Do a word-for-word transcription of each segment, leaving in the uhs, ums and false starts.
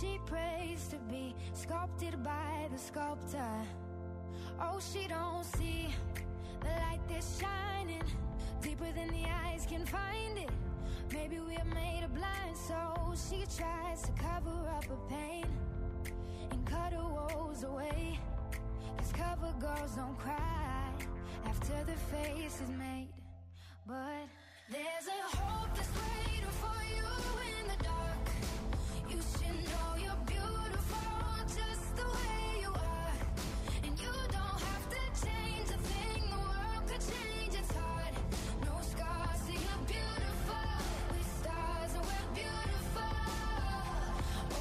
She prays to be sculpted by the sculptor. Oh, she don't see the light that's shining deeper than the eyes can find it. Maybe we're made of blind, so she tries to cover up her pain and cut her woes away. 'Cause cover girls don't cry after the face is made. But there's a hope that's waiting for you in the dark. You should know you're beautiful just the way you are. And you don't have to change a thing, the world could change, it's hard. No scars, so you're beautiful. We're stars and we're beautiful. Oh,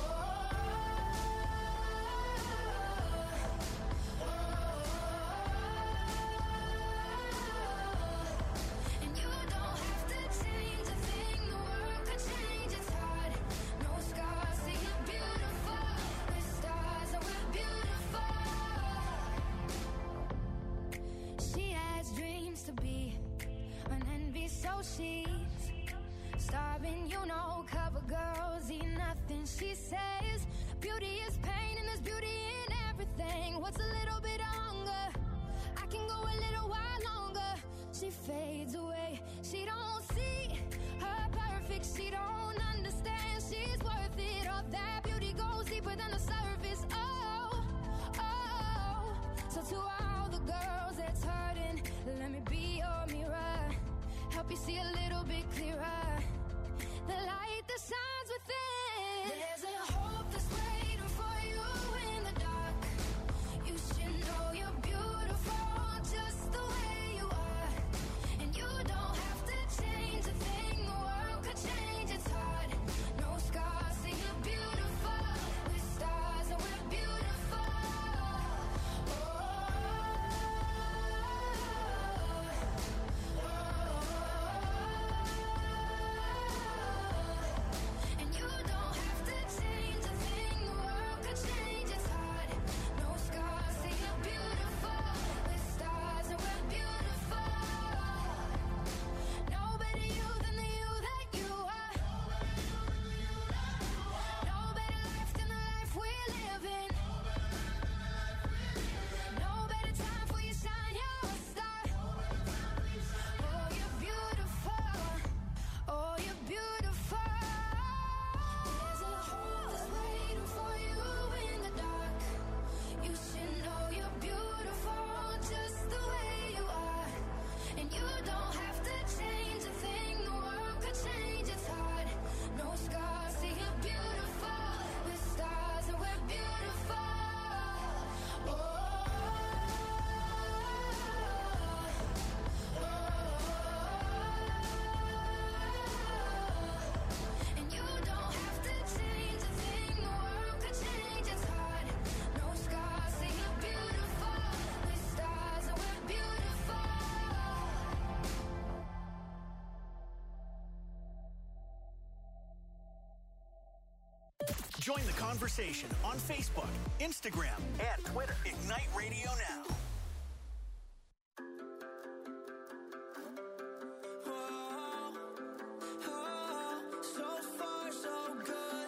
oh, oh. And you don't have to change a thing, the world could change, it's hard. No scars, so you're beautiful. We're stars and we're beautiful. She has dreams to be an envy, so she's starving, you know. Cover girls eat nothing, she says. Beauty is pain and there's beauty in everything. What's a little bit of hunger? I can go a little while longer. She fades away, she don't see her perfect, she don't understand she's worth it. All that beauty goes deeper than the surface. Oh, oh. So to all the girls that's hurting, let me be your mirror, help you see a little bit clearer, the light that shines within. There's a hope that's waiting for you in the dark. You should know you're beautiful just the way you are. And you don't have to change a thing, the world could change, it's hard. No scars, so you're beautiful. We're stars and we're beautiful. Oh, oh, oh. And you don't have to change a thing, the world could change, it's hard. No scars, so you're beautiful. We're stars and we're beautiful. No better you than the you that you are. No better life than the life we're living. No better time for you shine, you're a star. Oh, you're beautiful. Oh, you're beautiful. There's a hope that's waiting for you in the dark. You should know you're beautiful just the way you are. And you don't have to change a thing, the world could change, it's hard. No scars, so you're beautiful. We're stars and we're beautiful. Oh, oh, oh. And you don't have to change a thing, the world could change, it's hard. No scars, so you're beautiful. We're stars and we're beautiful. Join the conversation on Facebook, Instagram, and Twitter. Ignite Radio Now. So far, so good.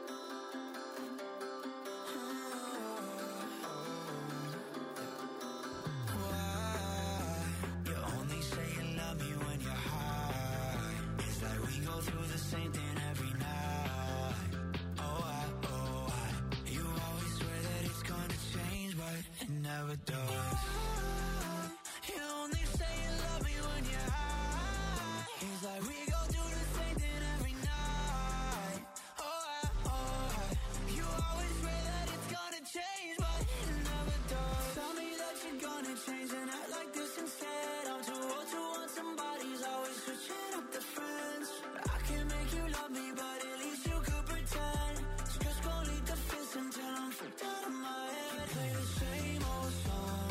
Why? You only say you love me when you're high. It's like we go through the same thing every night. Oh, I, oh, I. You always swear that it's gonna change, but it never does. You only say you love me when you're high. It's like we go through the same thing every night. Oh, I, oh, I. You always swear that it's gonna change, but it never does. Tell me that you're gonna change and act like this instead. I'm too old to want somebody's always switching up the friends. I can make you love me, but at least you could pretend. It's just gonna lead to fist until I'm freaked out of my head. You play the same old song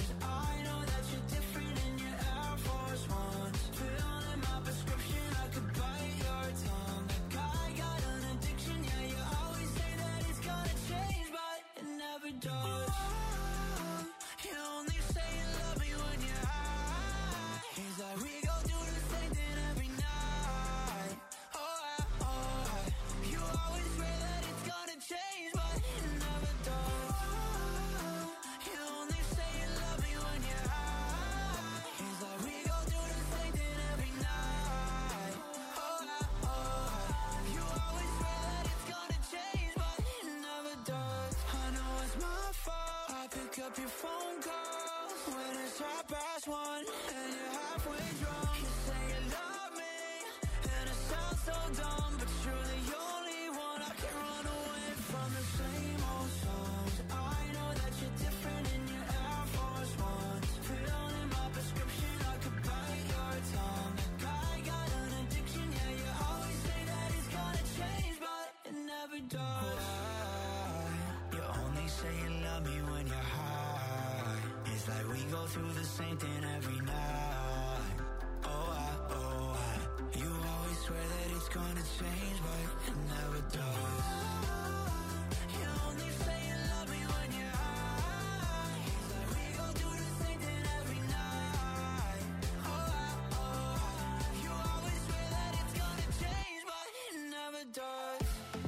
up your phone call when it's half past one and you're halfway drunk. You say you love me and it sounds so dumb, but you're the only one I can run away from. The same old songs. I know that you're different in your Air Force Ones. Pill in my prescription, I could bite your tongue. I got an addiction, yeah, you always say that it's gonna change, but it never does. Why? You only say you love me when you're high. It's like we go through the same thing every night. Oh, I, oh, I. You always swear that it's gonna change, but it never does. You only say you love me when you're high. It's like we go through the same thing every night. Oh, I, oh, I. You always swear that it's gonna change, but it never does.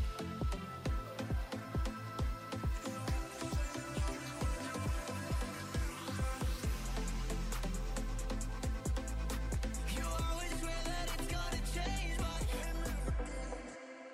You always swear that it's gonna change, but it never does.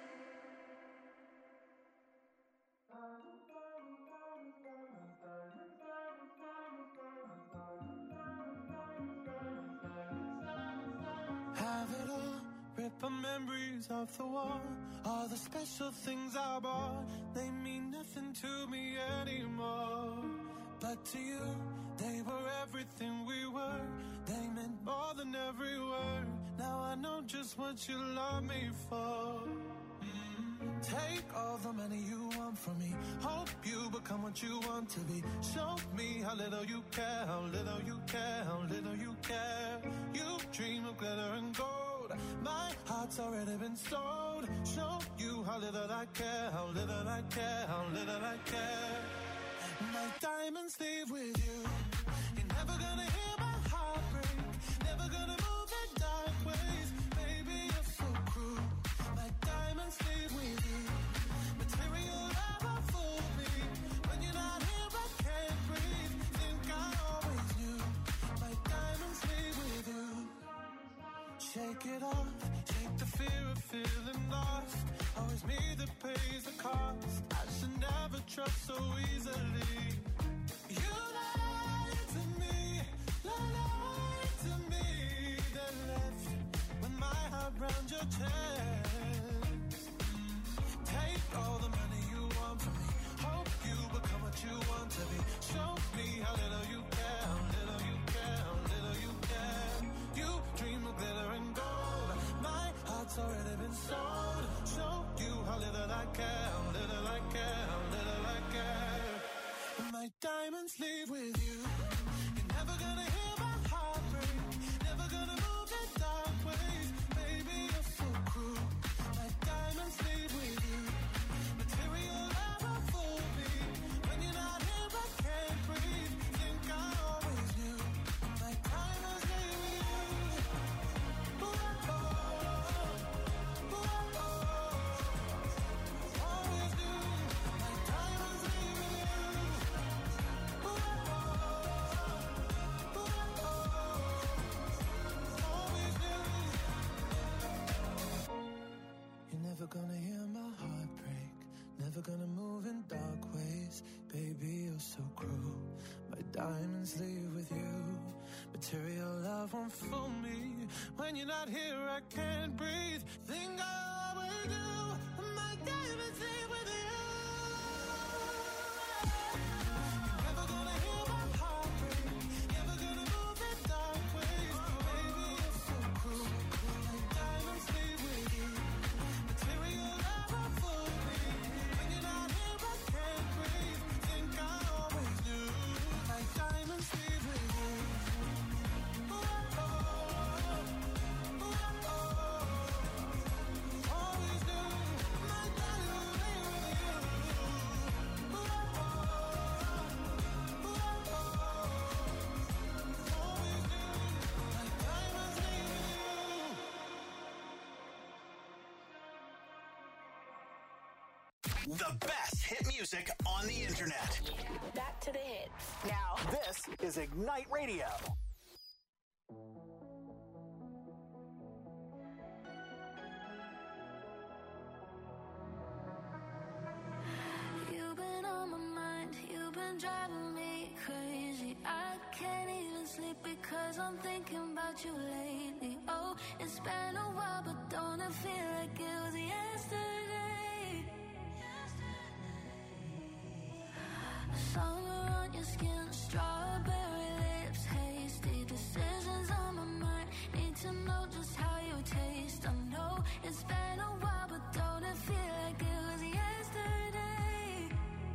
Have it all, rip the memories off the wall. All the special things I bought, they mean nothing to me anymore. But to you, they were everything we were. They meant more than every word. Now I know just what you love me for. Mm. Take all the money you want from me. Hope you become what you want to be. Show me how little you care, how little you care, how little you care. You dream of glitter and gold. My heart's already been sold. Show you how little I care, how little I care, how little I care. My diamonds leave with you. You're never gonna hear my heart break. Never gonna move in dark ways. Baby, you're so cruel. My diamonds leave with you. Material never fooled me. When you're not here, I can't breathe. Think I always knew. My diamonds leave with you. Shake it off. Shake the fear of feeling lost. Always me that pays the cost. I should never trust so easily. You lied to me, lied to me. Then left with my heart round your chest. Take all the money you want from me. Hope you become what you want to be. Show me how little you care, how little you care, how little you care. You dream of glitter and gold. My heart's already been sold. Show you how little I care, how little I care, how little I care. My diamonds leave with you. You're never gonna hear my heart break. Never gonna move in dark ways. Baby, you're so cruel. My diamonds leave with you. Material never fooled me. When you're not here, I can't breathe. Think I always knew. My diamonds leave with you. Ooh, oh, ooh, oh, always knew. My diamonds leave with you. Ooh, oh, ooh, oh, always knew. You're never gonna hear my heart break. Never gonna move in dark ways. Baby, you're so cruel. My diamonds leave with you. Material love won't fool me. When you're not here, I can't breathe. Think I always do. My diamonds leave with you. You're never gonna hear my heart break. Never gonna move in dark ways. Baby, you're so cruel. My diamonds leave with you. Material never fooled me. When you're not here, I can't breathe. Think I always knew. My diamonds leave with you. Ooh, oh, ooh, oh, always knew. My diamonds leave with you. Ooh, oh, ooh, oh, always knew. My diamonds leave with you. The best hit music on the internet. Back to the hits. Now, this is Ignite Radio. You've been on my mind, you've been driving me can't even sleep because I'm thinking about you lately. Oh, it's been a while, but don't it feel like it was yesterday? Summer on your skin, strawberry lips, hasty decisions on my mind. Need to know just how you taste. I know it's been a while, but don't it feel like it was yesterday?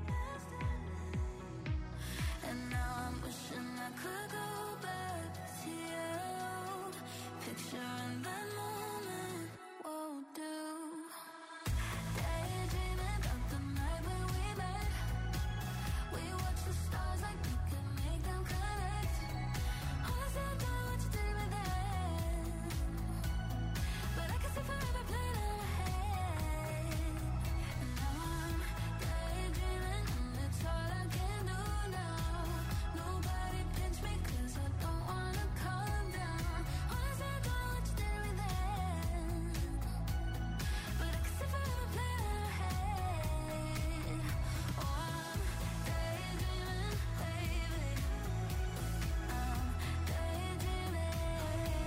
And now I'm wishing I could go back to you. Picturing that moment won't do. Daydreaming about the night when we met. We watched the stars like we could make them connect. Honestly, I don't know what you did with that, but I can see forever playing in my head. And now I'm daydreaming, and it's all I can do now. Nobody pinch me 'cause I don't wanna calm down. Honestly, I don't know what you did with that, but I can see forever playing in my head. Oh, I'm daydreaming, baby. I'm daydreaming.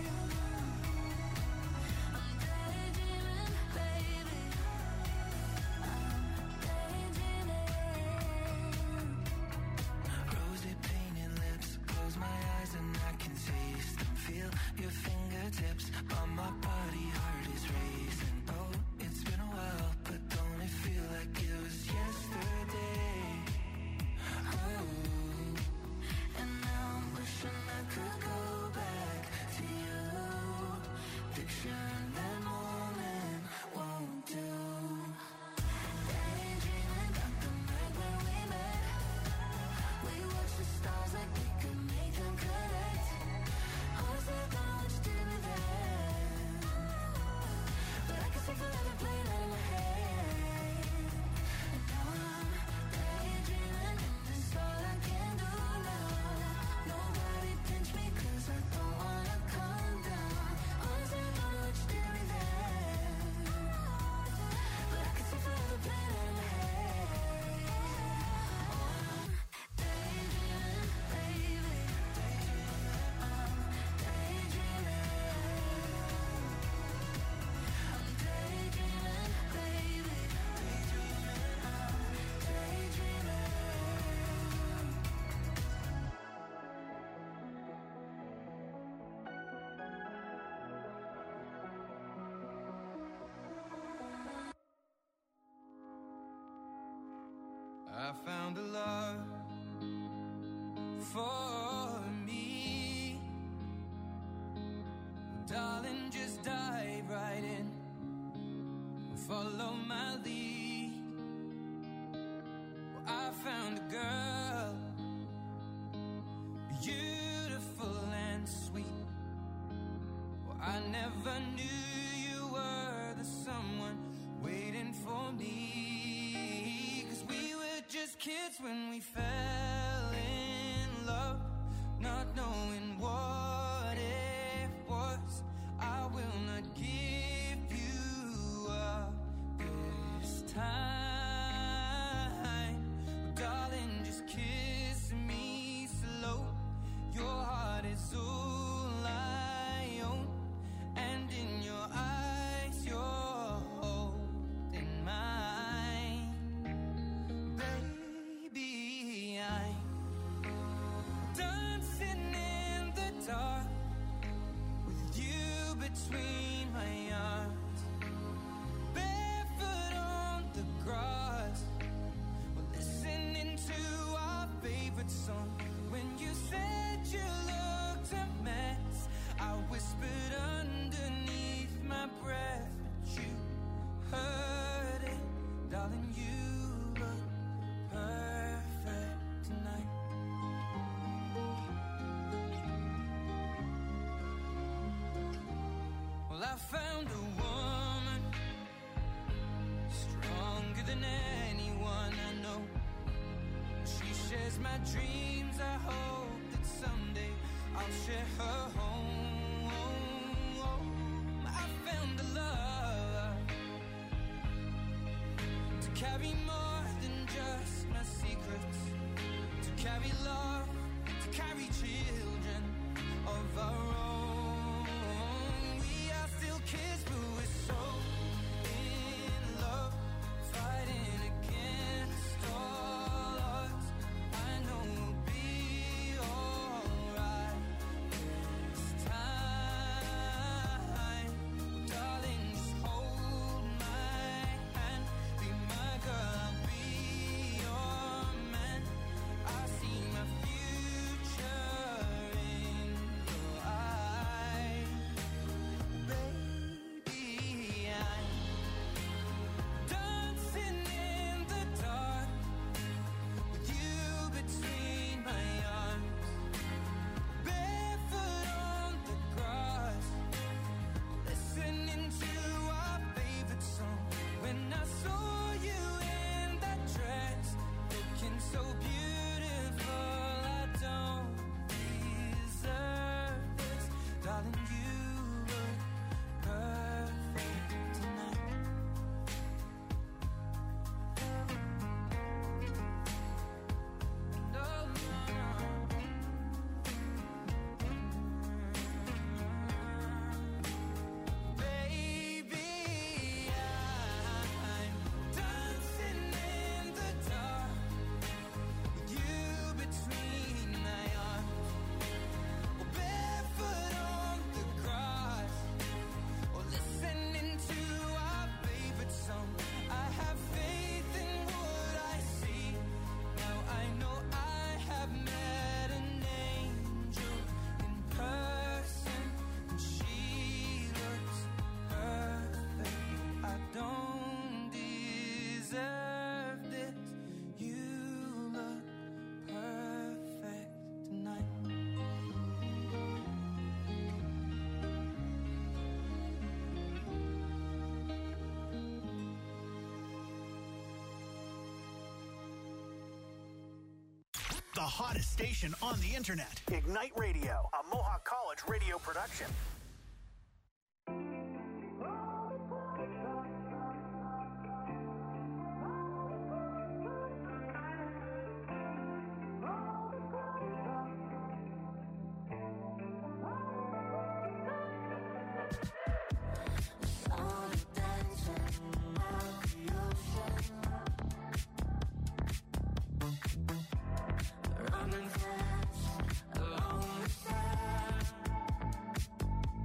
I'm daydreaming, baby. I'm daydreaming. Rosy painted lips, close my eyes and I can taste them. Feel your fingertips on my body, heart is racing. Oh, it's been a while, but don't it feel like it was yesterday? Oh, And now I'm wishing I could go back to you. Picturing that moment won't do. Daydreaming about the night when we met. We watched the stars like we could make them connect. Honestly, I don't know what you did with that, but I can see forever playing out in my head. And now I'm daydreaming, and it's all I can do now. Nobody pinch me 'cause I don't wanna calm down. Honestly, I don't know what you did with that, but I can see forever playing out in my head. Oh, I'm daydreaming, baby. I'm daydreaming. I'm daydreaming, baby. I'm daydreaming. I found a love for me. Darling, just dive right in. Follow my lead. Well, I found a girl, beautiful and sweet. Well, I never knew you were the someone waiting for me. 'Cause we were just kids when we fell in love, not knowing what it was. I will not give you up this time. Darling, just kiss me slow. Your heart is all I own, and in your eyes you're holding mine. Baby, I'm dancing in the dark with you between my arms, barefoot on the grass. We're listening to our favorite song. When you said you looked a mess, I whispered underneath my breath, but you heard it. Darling, you look perfect tonight. Well, I found a woman stronger than anyone I know. She shares my dreams. I hope that someday I'll share her home. I found a love to carry more than just my secrets, to carry love, to carry children of our own. We are still kids, but we're so in love, fighting against all odds. I know we'll be alright this time. Darling, just hold my hand. Be my girl, I'll be your man. I see my future in your eyes. Baby, I'm dancing in the dark with you between my arms, barefoot on the grass, listening to our favorite song. When I saw you in that dress, looking so beautiful, I don't deserve this. Darling, you look perfect tonight. No, no, no. Baby, I'm dancing in the dark with you between my arms, or barefoot on the grass, or listening to our favorite song. I have faith in what I see. Now I know I have met an angel in person, and she looks perfect. I don't deserve this. You look perfect tonight. The hottest station on the internet. Ignite Radio, a Mohawk College radio production. Running fast along the sand.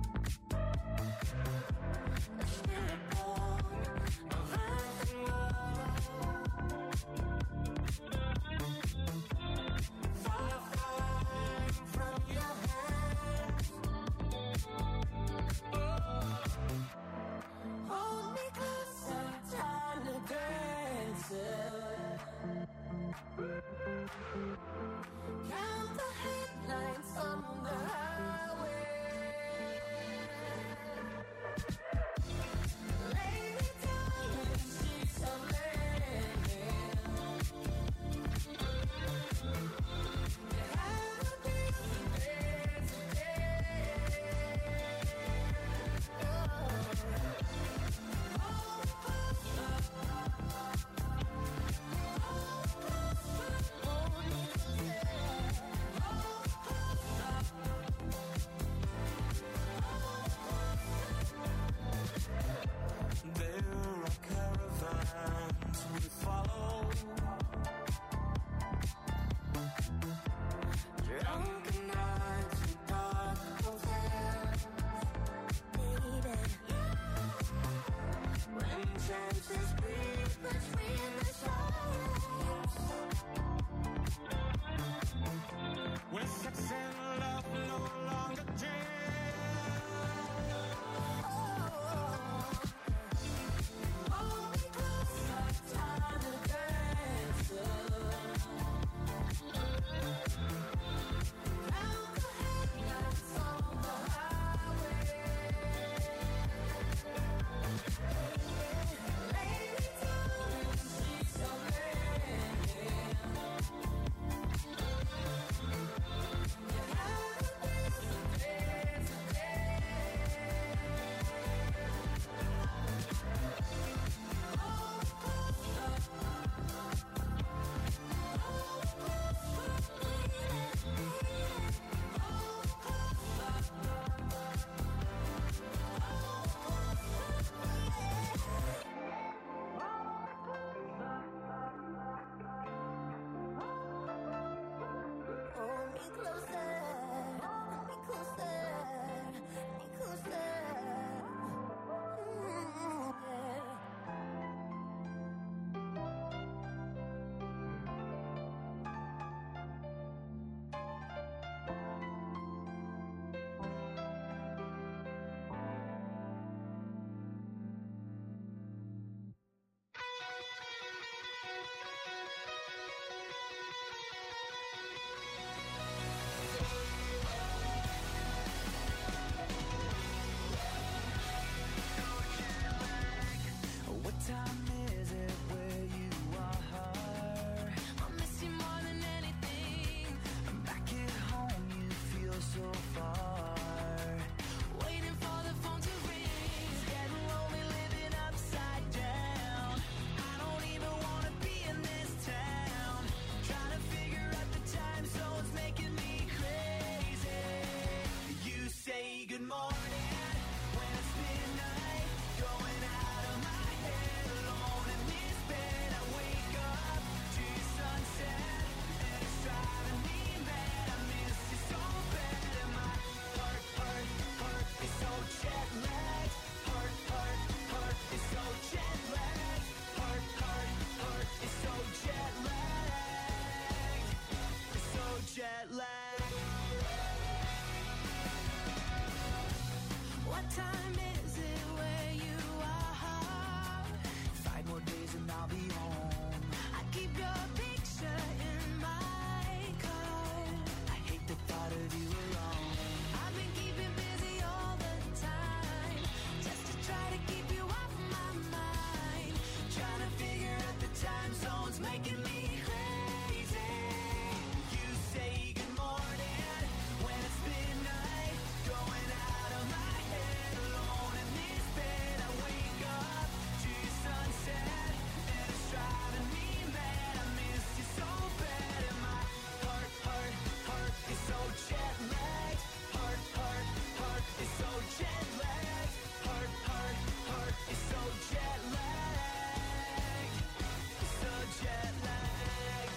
making me crazy. You say good morning when it's midnight, going out of my head, alone in this bed. I wake up to your sunset, and it's driving me mad. I miss you so bad, and my heart, heart, heart is so jet lagged. Heart, heart, heart is so jet lagged. Heart, heart, heart is so jet lagged. So jet lagged.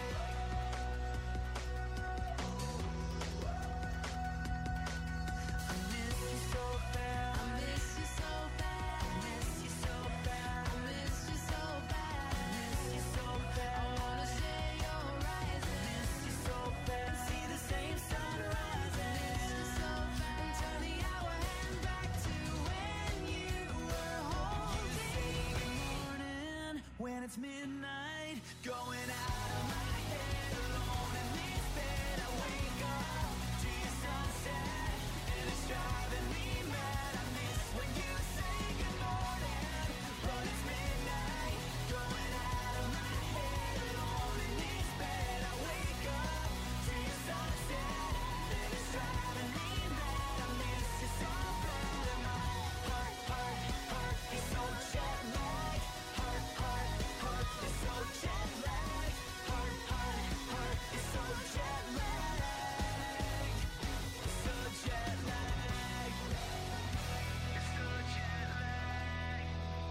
I miss you so bad. I miss you so bad. I miss you so bad. I miss you so bad. I miss you so bad. I wanna say you're rising. I miss you so bad. See the same sunrise. I miss you so bad. And turn the hour hand back to when you were home. You say good morning when it's midnight, going out of my head, alone in this bed. I wake up to your sunset, and it's driving me mad. I miss when you say good morning, but it's midnight, going out of my head, alone in this bed. I wake up to your sunset, and it's driving me mad. I miss you so bad, and my heart, heart, heart is so jet lagged. Heart, heart, heart is so jet lagged. Heart, heart, heart is so jet lagged. So jet lagged. So jet lagged.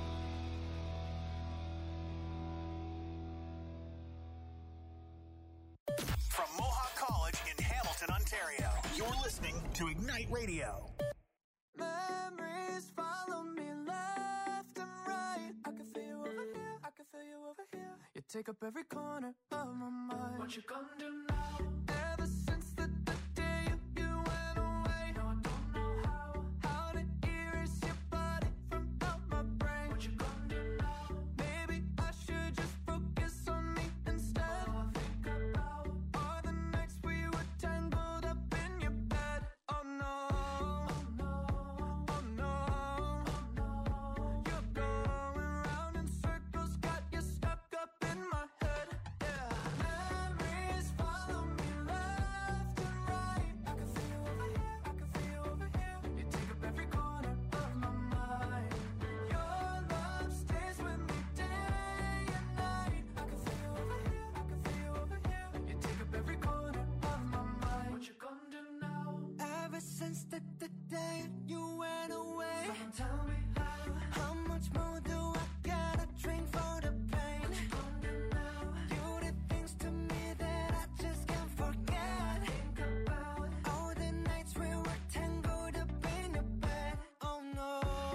From Mohawk College in Hamilton, Ontario, you're listening to Ignite Radio. Memories follow me left and right. I can feel you over here, I can feel you over here. You take up every corner of my mind. What you gonna do now? Ever since the, the day you, you went away, no, I don't know how. How to erase your body from out my brain. What you gonna do now? Maybe I should just focus on me instead. All I think about are the nights we were tangled up in your bed. Oh no, oh no, oh no, oh no. You're going round in circles, got you stuck up in my head. Yeah, memories follow me left and right. I can feel you over here, I can feel you over here. You take up every corner of my mind. Your love stays with me day and night. I can feel you over here, I can feel you over here. You take up every corner of my mind. What you gonna do now? Ever since the, the day you went away, someone tell me how. How much more do I gotta drink for the pain? What you gonna do now? You did things to me that I just can't forget. Think about all the nights we were tangled up in your bed. Oh no,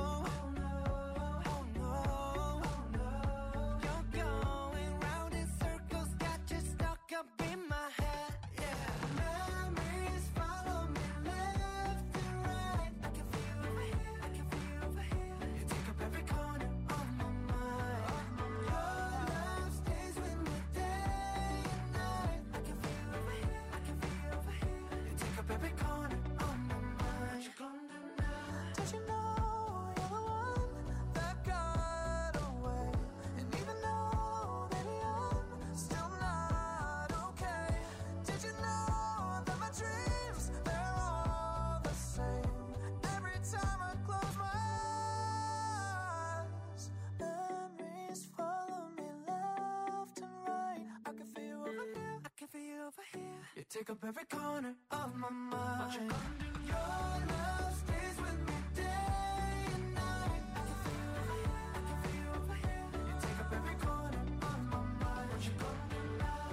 oh no, oh no, oh no. You're going round in circles, got you stuck up in my head. Yeah, memories follow me left and right. I can feel you over here, I can feel you over here. You take up every corner of my mind. Your love stays with me day and night. I can feel you over here, I can feel you over here. You take up every corner of my mind. What you gonna do now? Did you know you're the one that got away? And even though, baby, I'm still not okay. Did you know that my dreams, they're all the same? Every time I close my eyes, memories follow me left and right. I can feel you over here, I can feel you over here. You take up every corner of my mind. What you gonna do? Your love stays with me day and night. I can feel you over here, I can feel you over here. You take up every corner of my mind. What you gonna do now?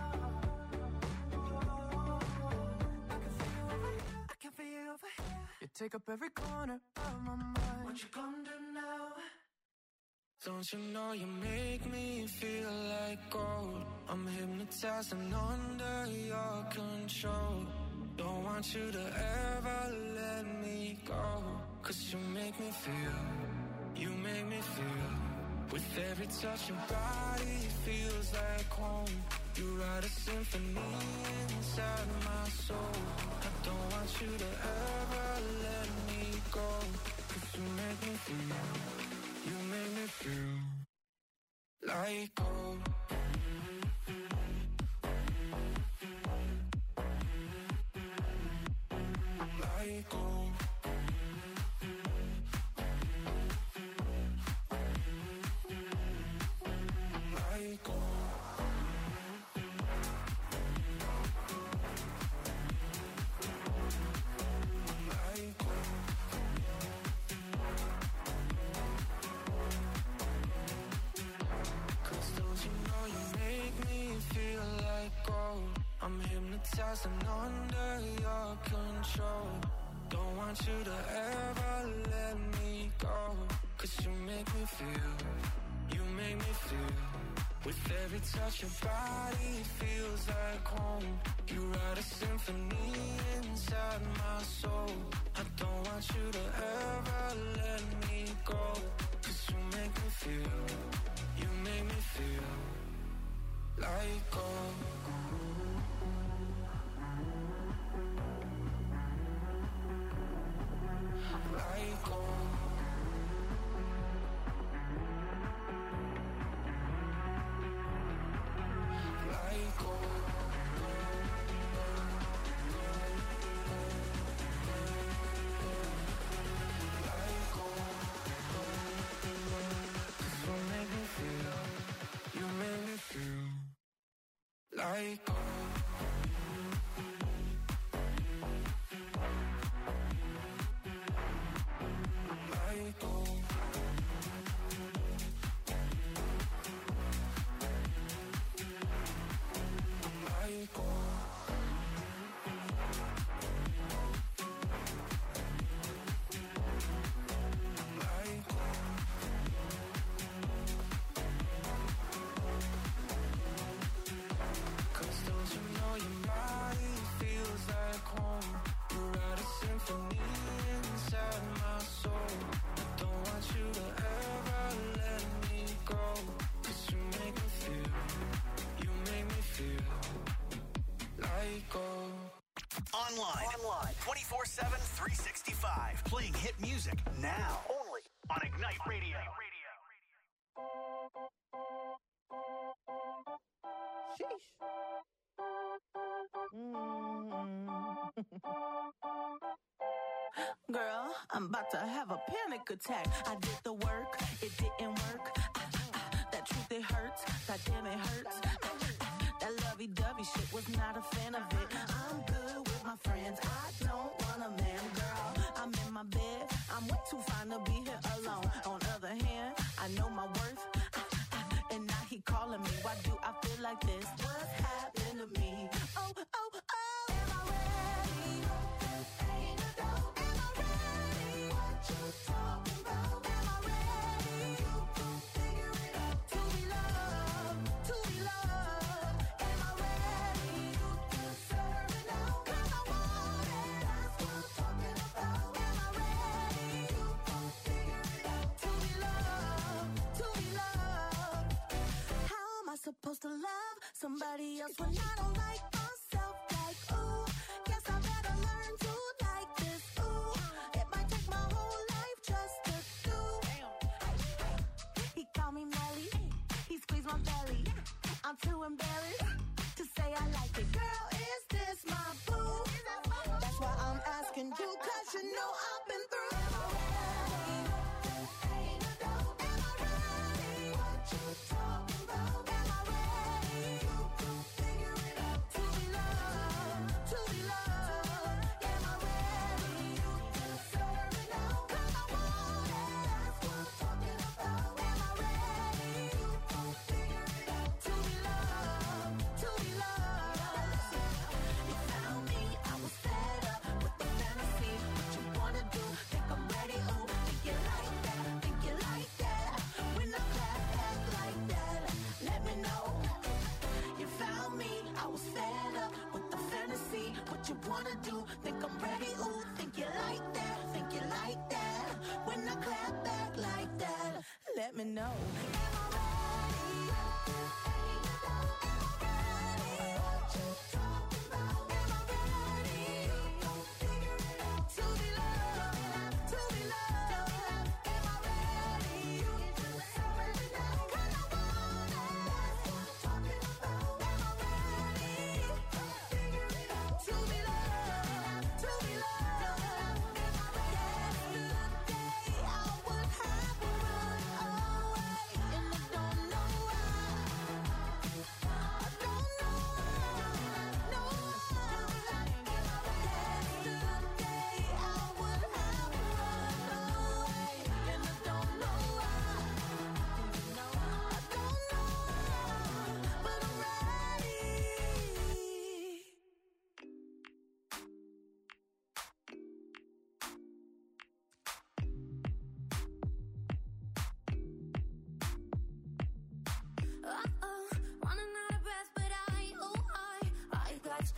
I can feel you over here, I can feel you over here. You take up every corner of my mind. What you gonna do now? Don't you know you make me feel like gold? I'm hypnotized and under your control. Don't want you to ever let me go. Cause you make me feel, you make me feel. With every touch your body feels like home. You write a symphony inside my soul. I don't want you to ever let me go. Cause you make me feel, you make me feel like gold. Like gold. Like gold. Like gold. Crystals, you know you make me feel like gold. I'm hypnotized and under your control. Don't want you to ever let me go. Cause you make me feel, you make me feel. With every touch your body feels like home. You write a symphony inside my soul. I don't want you to ever let me go. Cause you make me feel, you make me feel like gold. Like gold. Like gold. Like gold. 'Cause you make me feel, you make me feel like gold. Like gold. Like gold. Like gold. Crystals, you know your body feels like home. You write a symphony inside my soul. I don't want you to ever let me go. Cause you make me feel, you make me feel like gold. Online. Online. twenty-four seven, three sixty-five. Playing hit music now. Only on Ignite Radio. Sheesh. Girl, I'm about to have a panic attack. I did the work, it didn't work. Ah, ah, ah, that truth, it hurts. God damn, it hurts. Ah, ah, ah, that lovey-dovey shit was not a fan of it. I'm good with my friends. I don't want a man, girl. I'm in my bed. I'm way too fine to be here alone. On the other hand, I know my worth. Ah, ah, and now he calling me. Why do I feel like this? What's happened to me? Oh, oh, oh. Am I ready? Ain't no doubt. Am I ready? What you talking about? Am I ready? You gon' figure it out. To be loved, to be loved. Am I ready? You deserve it now. 'Cause I want it. That's what I'm talking about. Am I ready? You gon' figure it out. To be loved, to be loved. How am I supposed to love somebody else when I don't like myself? Like, ooh, guess I better learn to like this. Ooh, it might take my whole life just to do. He called me Melly, he squeezed my belly. I'm too embarrassed to say I like it. Girl, is this my boo? That's why I'm asking you, 'cause you know I've been through. Am I ready? Ain't no doubt. Am I ready? What you talking about? Am I ready? You gon' figure it out. To be loved, to be loved. Am I ready? You deserve it now. 'Cause I want it. That's what I'm talking about. Am I ready? You gon' figure it out. To be loved, to be loved. You found me, I was fed up with the fantasy. What you wanna do? Think I'm ready? Ooh, think you like that? Think you like that? When I clap back like that, let me know. You found me, I was fed up with the fantasy. What you wanna do? Think I'm ready? Ooh, think you like that? Think you like that? When I clap back like that, let me know. Am I ready? Ain't no doubt. Am I ready? What you talking about? Am I ready? You gon' figure it out. To be loved, to be loved. Am I ready? You deserve it now. 'Cause I want it. That's what I'm talking about. Am I ready? You gon' figure it out. To be loved, to be loved.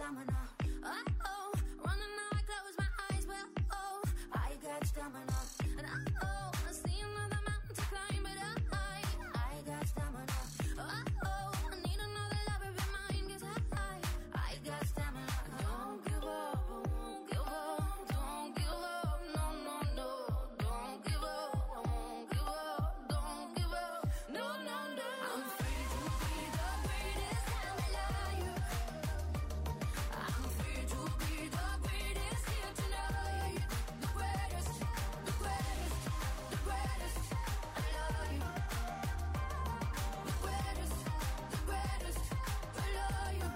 stamina. Uh-oh, running now, I close my eyes, but oh, I got stamina. And uh-oh, I see another mountain to climb, but I, I got stamina. Uh-oh, I need another lover of mine, 'cause I, I got stamina. Don't give up, I won't give up. Don't give up, no, no, no. Don't give up, I won't give up. Don't give up, no, no, no. I'm free to be the greatest, I'm alive. I'm free to be the greatest here tonight. The greatest, the greatest, the greatest, I love you. The greatest, the greatest, I love you.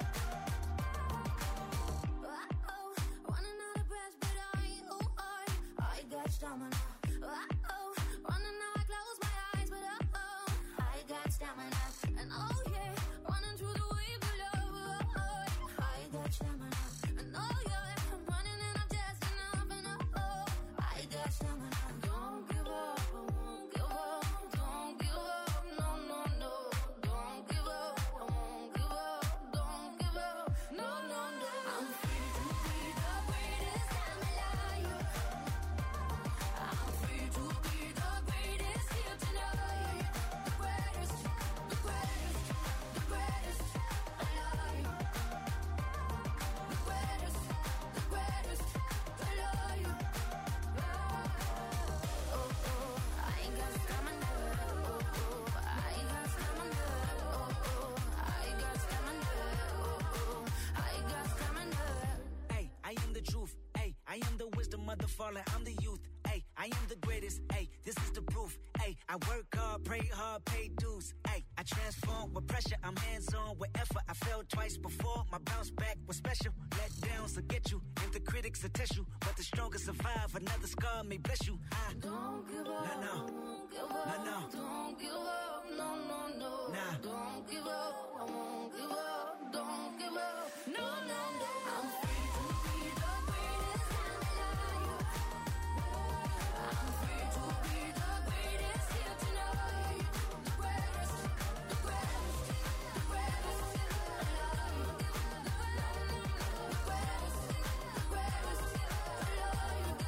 Uh-oh, running out of breath, but I, oh, I, I got stamina. Uh-oh, running now, I close my eyes, but uh-oh, I got stamina. And oh yeah, running through the wave of love, oh, I got stamina. And oh yeah, I'm running and I'm just enough, and oh, I got stamina. Don't give up, I won't give up. Don't give up, no, no, no. Don't give up, I won't give up. Don't give up, no, no, no. I'm free to be the greatest, I'm alive. I'm free to be the greatest here tonight. The greatest, the greatest, the greatest, I love you. The greatest, the greatest, I love you. Oh, oh, I ain't got stamina. Oh, oh, I got stamina. Oh, oh, I got stamina. Oh, oh, I got stamina. Hey, I am the truth. Hey, I am the wisdom of the fallen. I'm the youth. Hey, I am the greatest. Hey, this is the proof. Hey, I work hard, pray hard, pay dues. Hey, I transform with pressure. I'm hands-on with effort. I failed twice before. My bounce back was special. Let downs will get you. If the critics will test you, but the strongest survive. Another scar may bless you. I Don't give up, No, no. I won't give up. No, no. Don't give up, no, no, no. Nah. Don't give up, I won't give up. Don't give up, no, no, no. I'm free to be the greatest, I'm alive. I'm free to be the greatest here tonight. The greatest, the greatest, the greatest, I love you. The greatest, the greatest, I love you.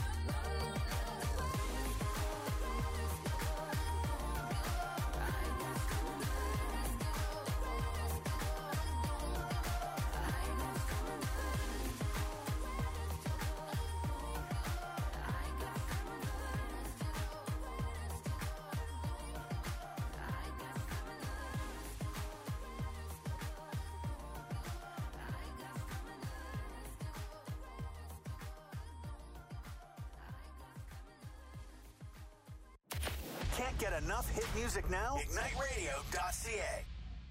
Can't get enough hit music now? Ignite Radio dot C A.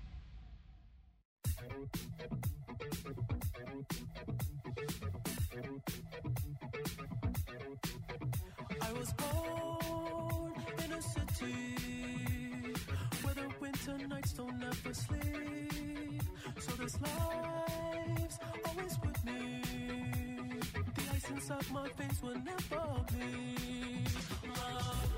I was born in a city where the winter nights don't ever sleep. So this life's always with me. The ice inside my veins will never bleed. Love.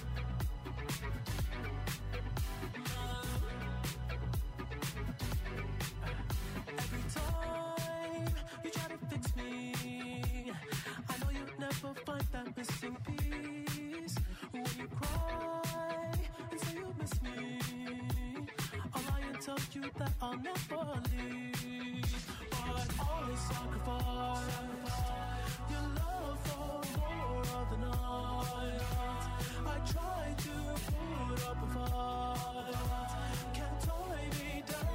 Every time you try to fix me, I know you'll never find that missing piece. When you cry and say you miss me, I'll lie and tell you that I'll never leave. But always sacrifice your love for more of the night. I try to put up a fight, can't tie me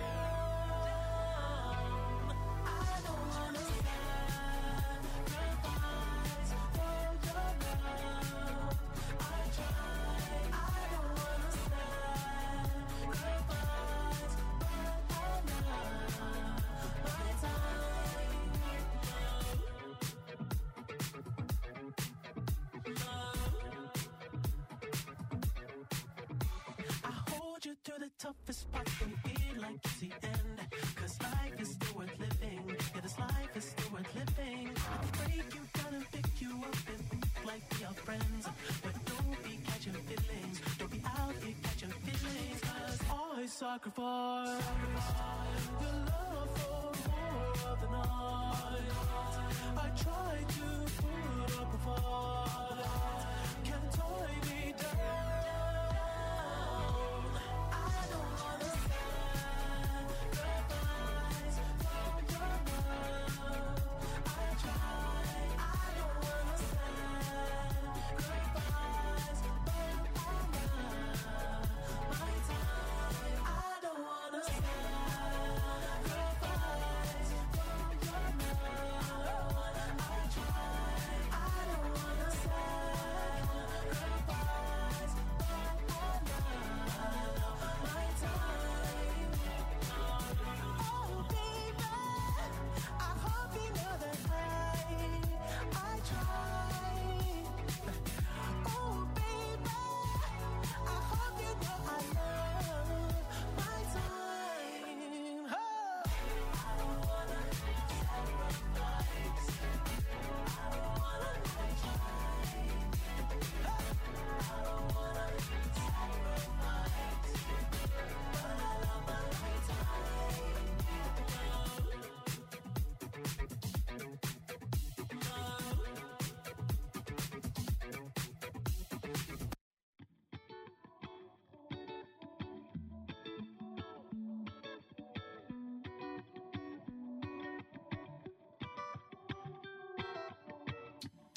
down. I don't wanna sacrifice for your love. I try, I don't wanna sacrifice, but I'm not my time. I hold you through the toughest part and feel like it's the end. Cause life is still worth living. Yeah, this life is still worth living. I'll break you down and pick you up and think like we are friends. But don't be catching feelings. Don't be out here catching feelings. Cause I sacrifice your love for more of the night.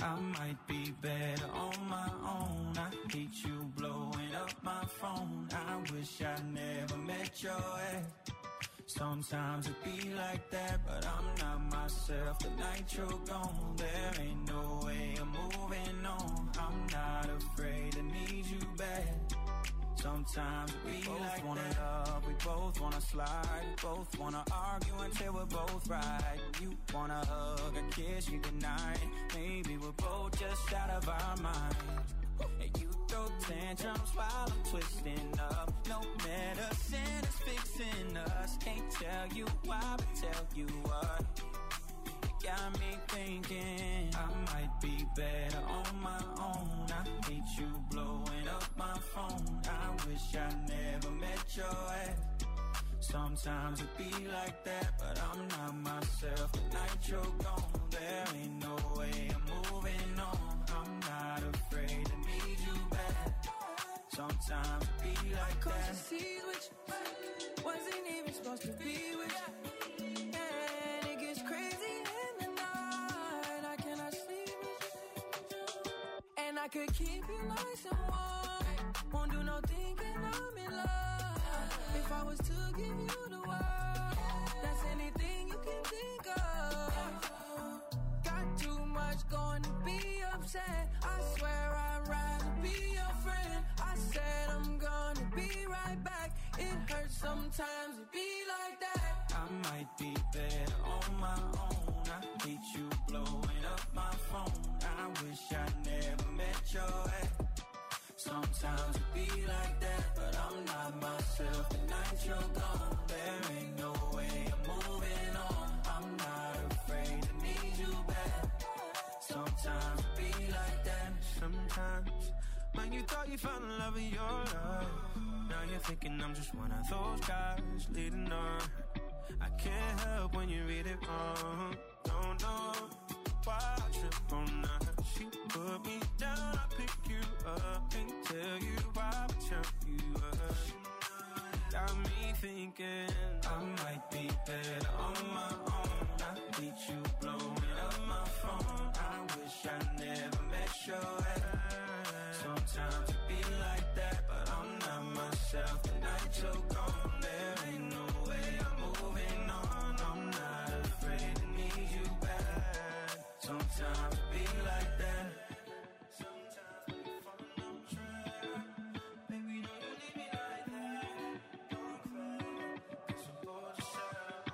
I might be better on my own. I hate you blowing up my phone. I wish I never met your ex. Sometimes it be like that, but I'm not myself. The night you're gone, there ain't no way I'm moving on. I'm not afraid to need you back. Sometimes it be we like wanna that. Love, we both wanna slide. We both wanna argue until we're both right. You wanna hug or kiss, you deny it. Maybe we're both just out of our mind. And you throw tantrums while I'm twisting up. No medicine is fixing us. Can't tell you why, but tell you what. You got me thinking I might be better on my own. I hate you blowing up my phone. I wish I never met your ex. Sometimes it be like that, but I'm not myself. The night you're gone, there ain't no way I'm moving on. I'm not afraid to need you back. Sometimes it be like that. Cause the seas with you wasn't even supposed to be with you. And it gets crazy in the night. I cannot sleep with you. And I could keep you nice and warm. Won't do no thinking I'm in love. If I was to give you the world, that's anything you can think of. Got too much going to be upset. I swear I'd rather be your friend. I said I'm gonna be right back. It hurts sometimes to be like that. I might be better on my own. I hate you blowing up my phone. I wish I never met your ex. Sometimes it be like that, but I'm not myself. The night you're gone, there ain't no way I'm moving on. I'm not afraid to need you back. Sometimes it be like that. Sometimes when you thought you found the love of your life, now you're thinking I'm just one of those guys leading on. I can't help when you read it wrong. Don't know why I trip on that. She put me down, I pick you up. Can't tell you why, but tell you up. Got me thinking I might be better on my own. I hate you blowing up my phone. I wish I never met your ex. Sometimes it be like that, but I'm not myself. The night you're gone, there ain't no way I'm moving on. I'm not afraid to need you back. Sometimes it be like that. Sometimes we fall on track. Baby, don't you leave me like that. Don't cry, 'cause I'm bored yourself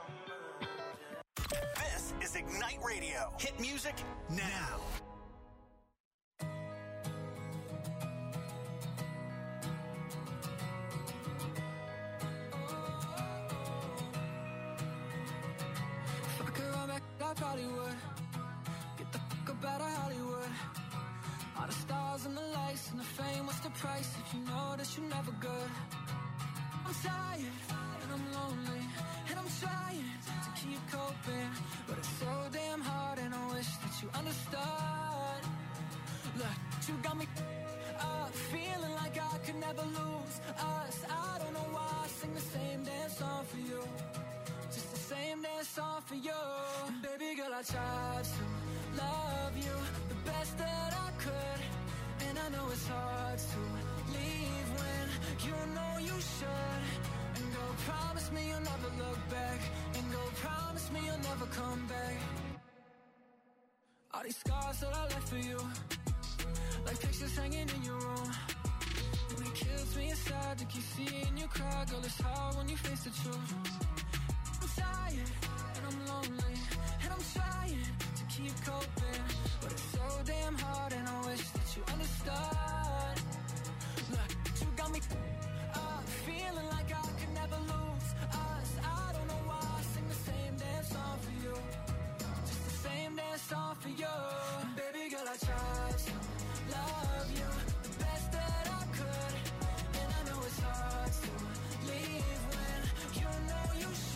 on mine. This is Ignite Radio. Hit music now. I probably would get the fuck up out of Hollywood. All the stars and the lights and the fame, what's the price if you know that you're never good? I'm tired and I'm lonely and I'm trying to keep coping, but it's so damn hard and I wish that you understood. Look, you got me up, feeling like I could never lose us. I don't know why I sing the same dance song for you, just the same dance song for you. And baby girl, I tried to love you the best that I could, and I know it's hard to leave when you know you should. And go promise me you'll never look back, and go promise me you'll never come back. All these scars that I left for you, like pictures hanging in your room, and it kills me inside to keep seeing you cry. Girl, it's hard when you face the truth. I'm tired and I'm lonely and I'm trying to keep coping, but it's so damn hard and I wish that you understood. Look, you got me up, feeling like I could never lose us. I don't know why I sing the same damn song for you, just the same damn song for you. And baby girl, I tried to love you the best that I could, and I know it's hard to leave when you know you should.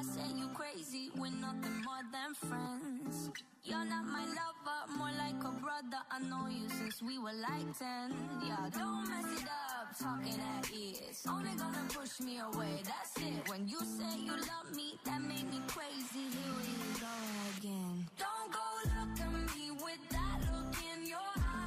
I say you crazy, we're nothing more than friends. You're not my lover, more like a brother. I know you since we were like ten. Yeah, don't mess it up, talking at ears. Only gonna push me away, that's it. When you say you love me, that made me crazy. Here we go again. Don't go look at me with that look in your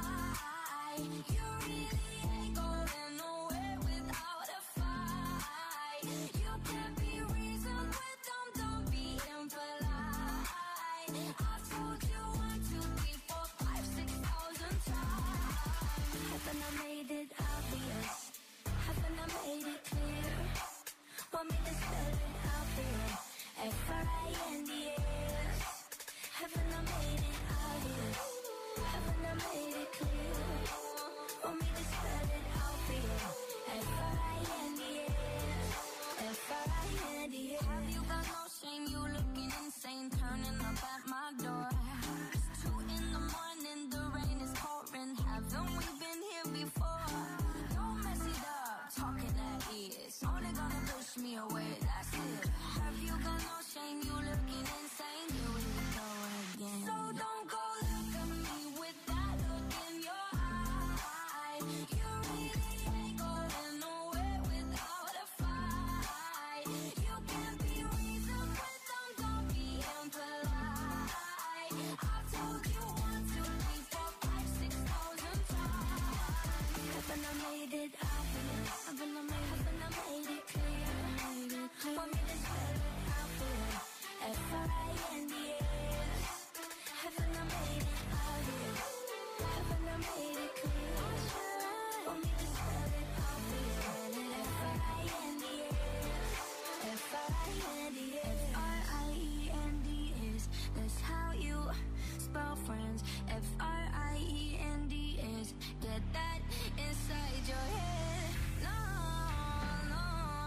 eye. You really ain't going nowhere without a fight. You can't be reasoned with them, don't be impolite. I've told you one, two, three, four, five, six thousand times. Haven't I made it obvious? Haven't I made it clear? Want me to spell it out here? F R I N D S. Haven't I made it obvious? Haven't I made it clear? Want me to spell it out for you? F R I N D S. F R I N D S. Have you got no shame? You looking insane, turning up at my door. It's two in the morning, the rain is pouring. Haven't we been here before? Don't mess it up, talking at ears. Only gonna push me away, that's it. Have you got no shame? You looking insane. Here we go again. So don't go look at me with that look in your eye. You really ain't going nowhere without a fight. You can't be reasoned with them, don't be impolite. I've told you one, two, three, four, five, six thousand times. Haven't I made it obvious? Haven't I made, haven't I made it clear? Made it clear. Want me to spell it out for you? F R I N D S. Haven't I made it obvious? Haven't I made it clear? Want me to spell it out for you? F R I N D S. F R I N D S. F R I E N D S. That's how you spell friends. F R I E N D S. Get that inside your head. No, no,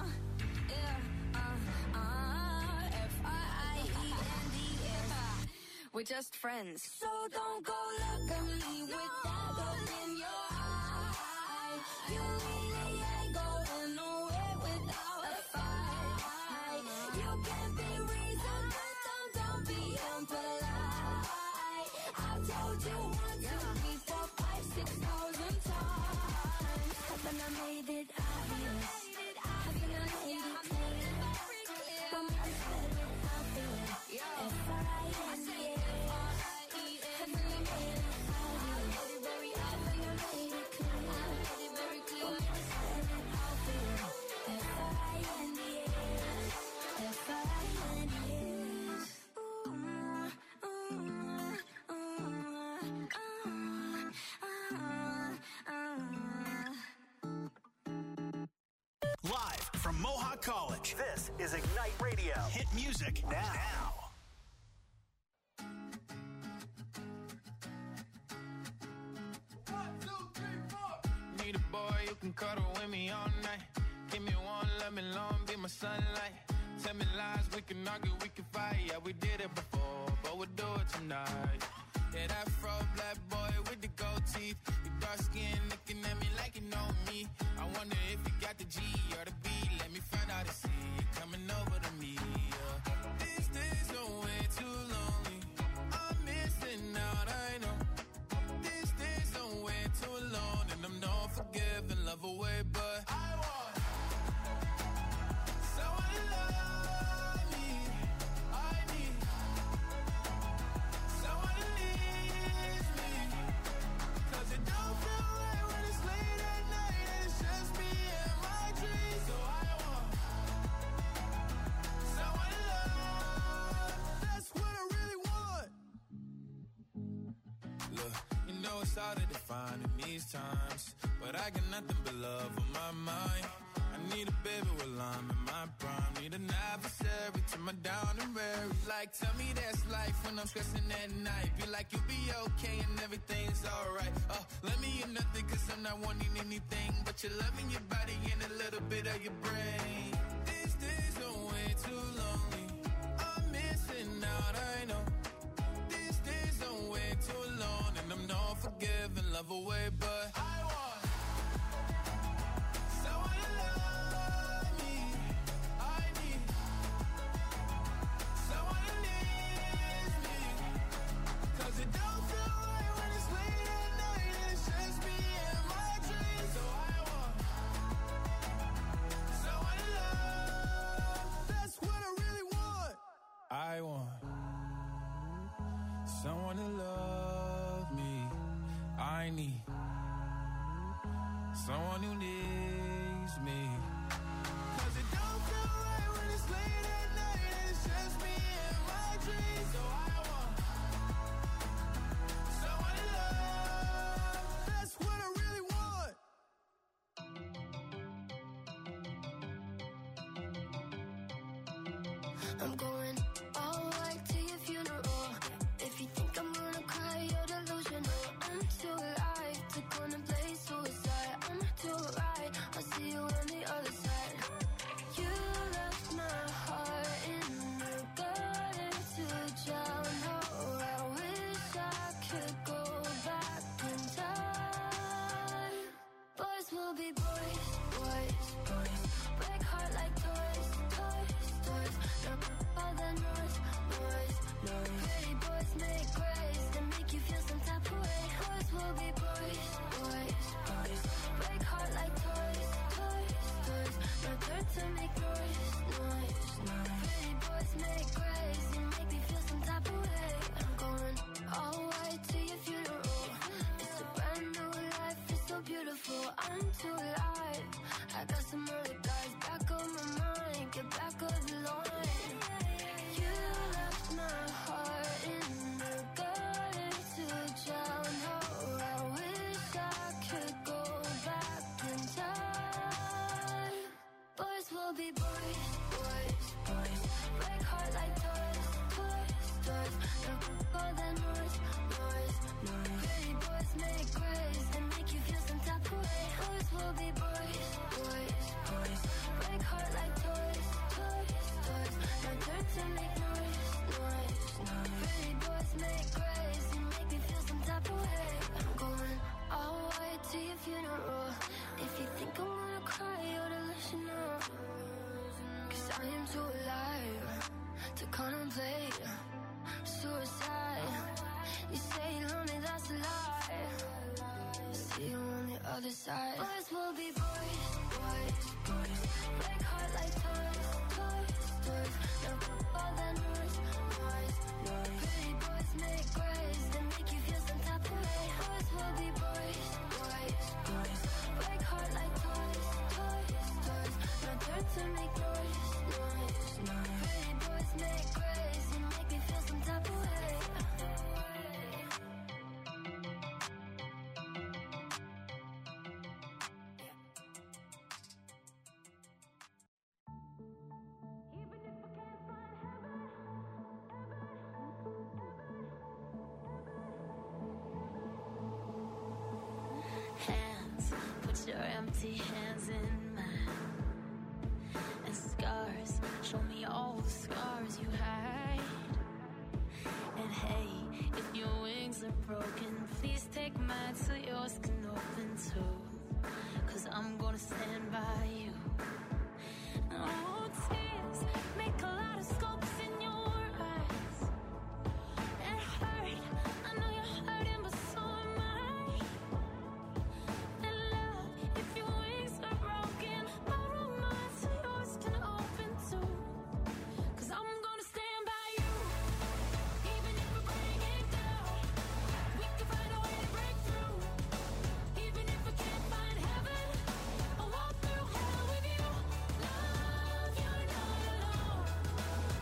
yeah, uh, uh, F R I E N D S. We're just friends. So don't go look at me with that look in your eye. You really ain't going nowhere without a fight. You can't be reasoned with them, don't be impolite. I've told you one, two, three, four, five, six thousand times. Haven't I made it obvious? Haven't I made it clear? Want me to spell it out for you? F R I N D S. Haven't I made it obvious? Haven't I made it clear? Want me to spell it out for you? F R I N D S. F R I N D S. Ooh, ooh, ooh, uh, uh, uh. Live from Mohawk College, this is Ignite Radio. Hit music now. Need a boy you can cuddle with me all night. Give me one, let me long, be my sunlight. Tell me lies, we can argue, we can fight. Yeah, we did it before, but we'll do it tonight. Yeah, that fro black boy with the gold teeth. Your dark skin looking at me like you know me. I wonder if you got the G or the B. Let me find out and see you coming over to me. Yeah. These days are way too lonely. I'm missing out, I know. These days are way too alone, and I'm not forgiving, love away, but I want someone to love me. I need someone to leave me. 'Cause it don't feel right when it's late at night and it's just me and my dreams. So I want someone to love. That's what I really want. Look, you know it's hard to define in these times, but I got nothing but love on my mind. I need a baby while I'm in my prime. Need an adversary to my down and weary. Like, tell me that's life when I'm stressing at night. Be like, you'll be okay and everything's alright. Uh, let me in nothing 'cause I'm not wanting anything but your love in your body and a little bit of your brain. These days are way too lonely. I'm missing out, I know. These days are way too alone, and I'm not forgiving, love away, but I want someone to love me. I need I want someone to love me. I need someone who needs me. Cause it don't feel right when it's late at night and it's just me and my dreams. So I want someone to love. That's what I really want. I'm going all white to your funeral. If you think I'm gonna cry, you're delusional. I'm too alive to contemplate suicide. I'm too right, I'll see you on the other side. You left my heart in the gutter to drown. Oh, I wish I could go back in time. Boys will be boys, boys, boys. Break heart like toys, toys, toys. No, all the noise, noise, noise. Pretty boys make grace and make you feel some type of way. Boys will be boys, boys, boys. Break heart like toys, toys, toys. No dirt to make noise, noise, noise. Pretty boys make grace and make me feel some type of way. I'm going all white to your funeral. It's a brand new life, it's so beautiful. I'm too alive. I got some other guys back on my mind. Get back on the line. You left my heart in the gutter to drown. Oh, I wish I could go back in time. Boys will be boys, boys, boys. Break heart like toys, toys, toys. No, all the noise, noise, noise. Pretty boys make grace and make you feel some type of way. Boys will be boys, boys, boys. Break heart like toys, toys, toys. No dirt to make noise, noise, noise. Pretty boys make grace and make me feel some type of way. I'm going all white to your funeral. If you think I'm gonna cry, you ought to listen up. Cause I am too alive to contemplate suicide. You say you love me, that's a lie. See you on the other side. Boys will be boys, boys, boys. Break heart like toys, toys, toys. No, all the noise, noise, noise. Pretty boys make grace and make you feel some type of way. Boys will be boys, boys, boys. Break heart like toys, toys, toys. No dirt to make noise, noise, noise. Pretty boys make grace and make me feel some type of way. Hands, put your empty hands in mine. And scars, show me all the scars you hide. And hey, if your wings are broken, please take mine so yours can open too. Cause I'm gonna stand by you. Oh, tears make a lot of scopes in your eyes. It hurt, I know you're hurting, but so am I. And love, if your wings are broken, borrow mine so yours can open too. Cause I'm gonna stand by you, even if we're breaking down. We can find a way to break through. Even if we can't find heaven, I'll walk through hell with you. Love, you're not alone.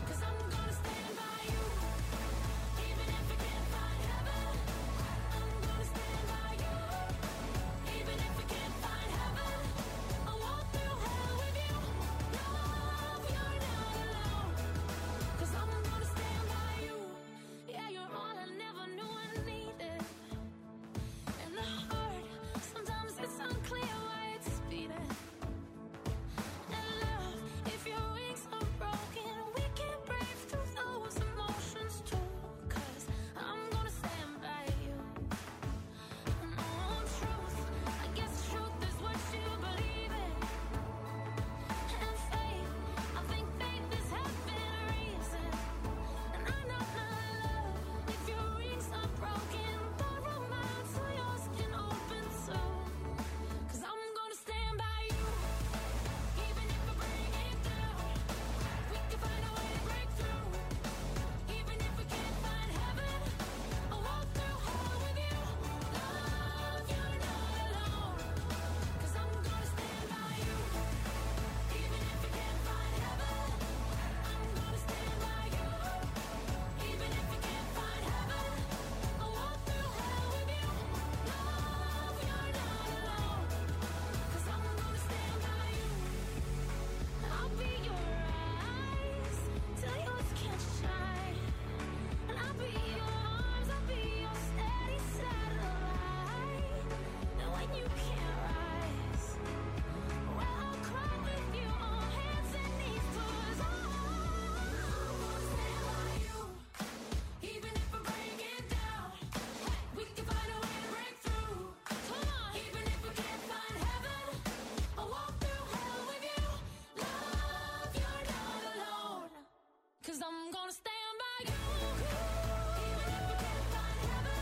I'm gonna stand by you. Even if we can't find heaven,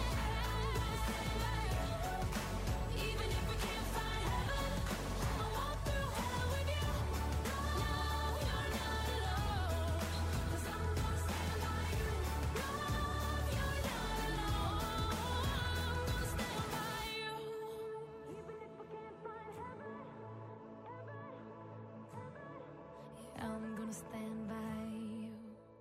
even if we can't find heaven, I'll walk through hell with you. No, you're not alone, 'cause I'm gonna stand by you. Love, you're not alone, I'm gonna stand by you. Even if we can't find heaven, yeah, I'm gonna stand by you.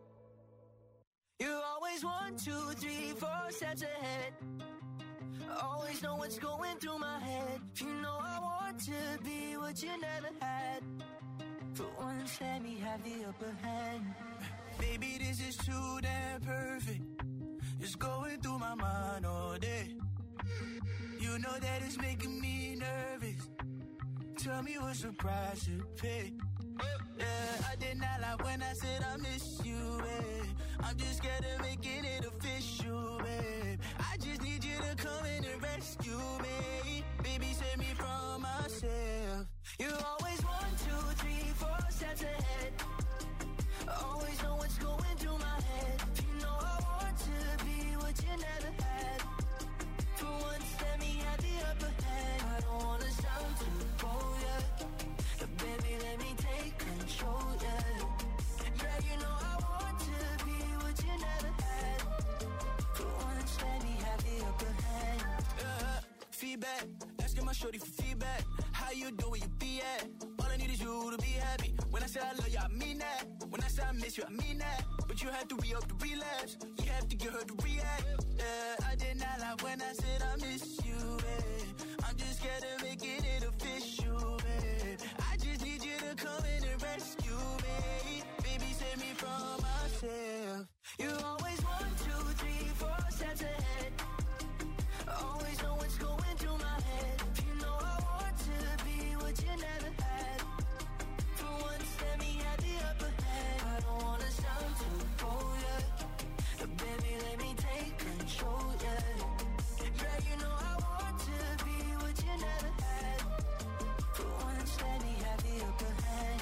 You're always one, two, three, four steps ahead. Always know what's going through my head. You know I want to be what you never had. For once, let me have the upper hand. Baby, this is too damn perfect. It's going through my mind all day. You know that it's making me nervous. Tell me what's the price to pay. Yeah, I did not lie when I said I miss you, babe. I'm just scared of making it official, babe. I just need you to come in and rescue me. Baby, save me from myself. You're always one, two, three, four steps ahead. Always know what's going through my head. You know I want to be what you never had. For once, let me have the upper hand. I don't wanna sound too bold, yeah. But baby, let me take control, yeah. Yeah, you know I want to be what you never had. For once, let me have the upper hand. Yeah, feedback, asking my shorty for feedback. How you do where you be at? All I need is you to be happy. When I say I love you, I mean that. When I say I miss you, I mean that. But you have to re-up the relapse. You have to get her to react. Yeah, I did not lie when I said I miss you, babe. I'm just scared of making it official, babe. I just need you to come in and rescue me. Baby, save me from myself. You're always one, two, three, four steps ahead. Always know what's going through my head. You know I want to be what you never had. For once, let me have the upper hand. I don't wanna sound too bold, yeah. But baby, let me take control, yeah. Yeah, you know I want to be what you never had. For once, let me have the upper hand.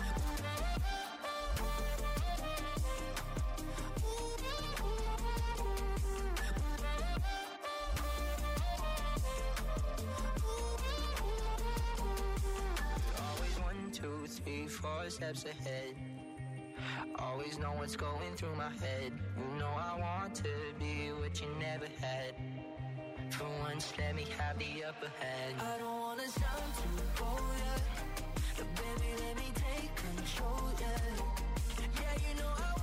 Always one, two, three, four steps ahead. Always know what's going through my head. You know I want to be what you never had. For once, let me have the upper hand. I don't wanna sound too bold, yeah. But baby, let me take control, yeah. Yeah, you know I